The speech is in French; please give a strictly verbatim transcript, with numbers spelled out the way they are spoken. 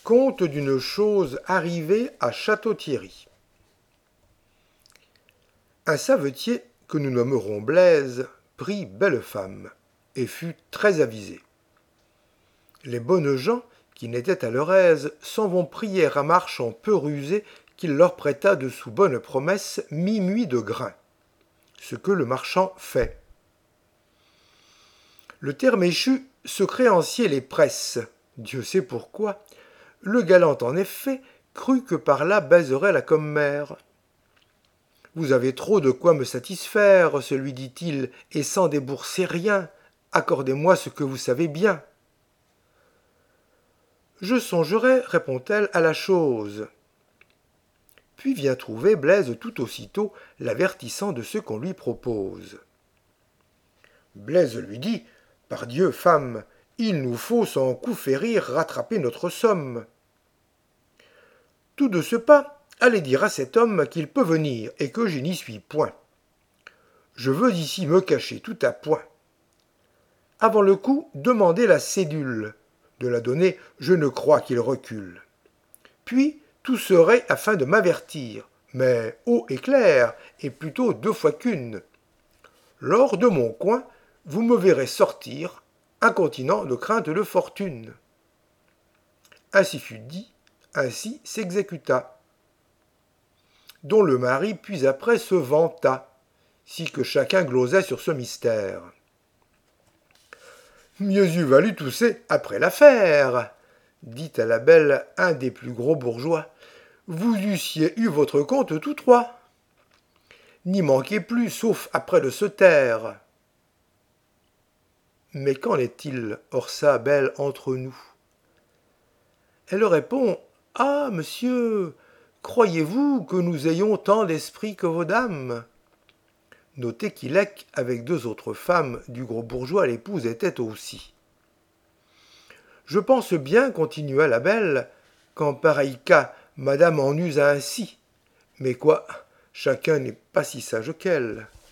Conte d'une chose arrivée à Château-Thierry. Un savetier, que nous nommerons Blaise, prit belle femme, et fut très avisé. Les bonnes gens, qui n'étaient à leur aise, s'en vont prier un marchand peu rusé qu'il leur prêta de sous bonne promesse mi-muit de grains. Ce que le marchand fait. Le terme échu, ce créancier les presse, Dieu sait pourquoi. Le galant, en effet, crut que par là baiserait la commère. « Vous avez trop de quoi me satisfaire, se lui dit-il, et sans débourser rien. Accordez-moi ce que vous savez bien. »« Je songerai, répond-elle, à la chose. » Puis vient trouver Blaise tout aussitôt, l'avertissant de ce qu'on lui propose. Blaise lui dit : « Pardieu, femme, il nous faut sans coup férir rattraper notre somme. Tout de ce pas, allez dire à cet homme qu'il peut venir et que je n'y suis point. Je veux ici me cacher tout à point. Avant le coup, demandez la cédule. De la donner, je ne crois qu'il recule. Puis, tout serait afin de m'avertir, mais haut et clair, et plutôt deux fois qu'une. Lors de mon coin, vous me verrez sortir, incontinent de crainte de fortune. » Ainsi fut dit, ainsi s'exécuta. Dont le mari puis après se vanta, si que chacun glosait sur ce mystère. « Mieux eût valu tousser après l'affaire, dit à la belle un des plus gros bourgeois. Vous eussiez eu votre compte tous trois. N'y manquez plus, sauf après de se taire. Mais qu'en est-il, hors ça, belle, entre nous ? Elle répond : Ah, monsieur, croyez-vous que nous ayons tant d'esprit que vos dames ? Notez qu'Ilec, avec deux autres femmes du gros bourgeois, l'épouse était aussi. Je pense bien, continua la belle, qu'en pareil cas, madame en use ainsi. Mais quoi, chacun n'est pas si sage qu'elle.